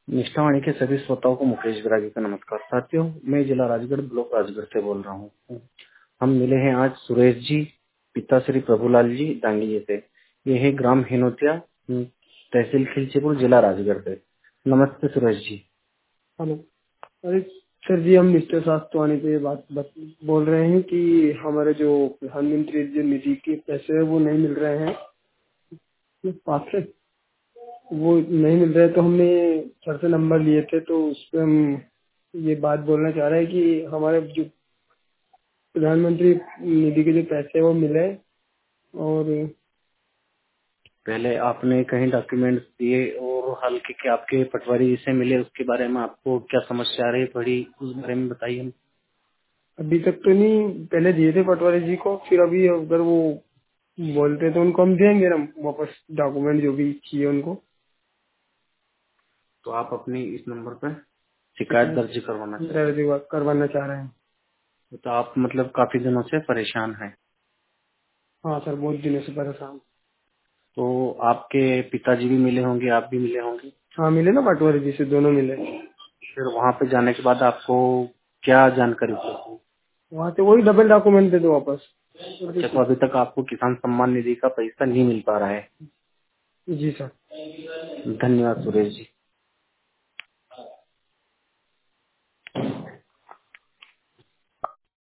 निष्ठावाणी के सभी श्रोताओं को मुकेश विरागी का नमस्कार। साथियों, मैं जिला राजगढ़ ब्लॉक राजगढ़ से बोल रहा हूँ। हम मिले हैं आज सुरेश जी, पिता श्री प्रभुलाल जी डांगिये से। ये है ग्राम हिनोतिया, तहसील खिलचीपुर, जिला राजगढ़ से। नमस्ते सुरेश जी। हेलो। अरे सर जी, हम मिस्टर शास्त्रवानी पे बात बोल रहे हैं कि हमारे जो प्रधानमंत्री जो निधि के पैसे है वो नहीं मिल रहे हैं। पास से वो नहीं मिल रहे, तो हमने सर से नंबर लिए थे, तो उस पर हम ये बात बोलना चाह रहे हैं कि हमारे जो प्रधानमंत्री निधि के जो पैसे है वो मिले। और पहले आपने कहीं डॉक्यूमेंट दिए और हाल के आपके पटवारी जी से मिले, उसके बारे में आपको क्या समस्या आ रही पड़ी, उस बारे में बताइए। अभी तक तो नहीं, पहले दिए थे पटवारी जी को, फिर अभी अगर वो बोलते तो उनको हम देंगे ना वापस डॉक्यूमेंट जो भी चाहिए उनको। तो आप अपनी इस नंबर पर शिकायत दर्ज करवाना चाहते हैं। दर्ज करवाना चाह रहे हैं। तो आप मतलब काफी दिनों से परेशान हैं। हाँ सर, बहुत दिनों से परेशान। तो आपके पिताजी भी मिले होंगे, आप भी मिले होंगे। हाँ मिले ना, पटवारी जी से दोनों मिले। फिर वहाँ पे जाने के बाद आपको क्या जानकारी थी? वहाँ से वही डबल डॉक्यूमेंट दे दो वापस। अच्छा, तो अभी तक आपको किसान सम्मान निधि का पैसा नहीं मिल पा रहा है। जी सर। धन्यवाद सुरेश जी।